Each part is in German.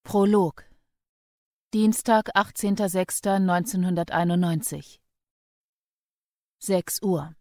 Prolog. Dienstag, 18.06.1991. 6 Uhr.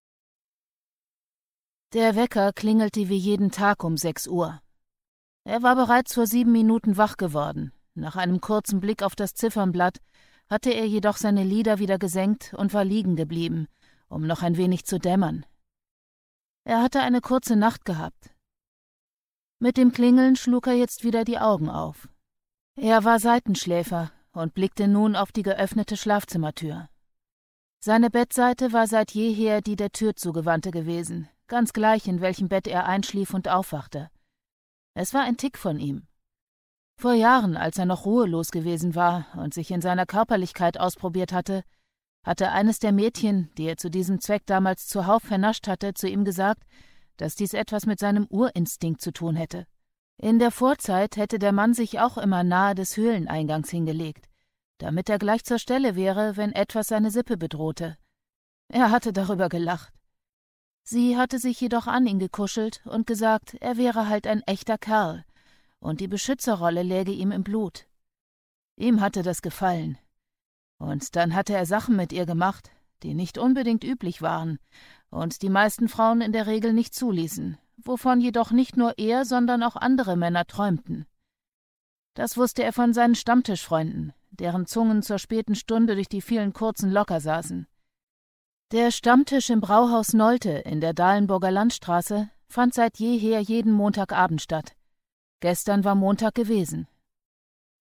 Der Wecker klingelte wie jeden Tag um 6 Uhr. Er war bereits vor 7 Minuten wach geworden. Nach einem kurzen Blick auf das Ziffernblatt hatte er jedoch seine Lider wieder gesenkt und war liegen geblieben, um noch ein wenig zu dämmern. Er hatte eine kurze Nacht gehabt. Mit dem Klingeln schlug er jetzt wieder die Augen auf. Er war Seitenschläfer und blickte nun auf die geöffnete Schlafzimmertür. Seine Bettseite war seit jeher die der Tür zugewandte gewesen, ganz gleich, in welchem Bett er einschlief und aufwachte. Es war ein Tick von ihm. Vor Jahren, als er noch ruhelos gewesen war und sich in seiner Körperlichkeit ausprobiert hatte eines der Mädchen, die er zu diesem Zweck damals zuhauf vernascht hatte, zu ihm gesagt, dass dies etwas mit seinem Urinstinkt zu tun hätte. In der Vorzeit hätte der Mann sich auch immer nahe des Höhleneingangs hingelegt, damit er gleich zur Stelle wäre, wenn etwas seine Sippe bedrohte. Er hatte darüber gelacht. Sie hatte sich jedoch an ihn gekuschelt und gesagt, er wäre halt ein echter Kerl, und die Beschützerrolle läge ihm im Blut. Ihm hatte das gefallen. Und dann hatte er Sachen mit ihr gemacht, die nicht unbedingt üblich waren und die meisten Frauen in der Regel nicht zuließen, wovon jedoch nicht nur er, sondern auch andere Männer träumten. Das wusste er von seinen Stammtischfreunden, deren Zungen zur späten Stunde durch die vielen kurzen Locker saßen. Der Stammtisch im Brauhaus Nolte in der Dahlenburger Landstraße fand seit jeher jeden Montagabend statt. Gestern war Montag gewesen.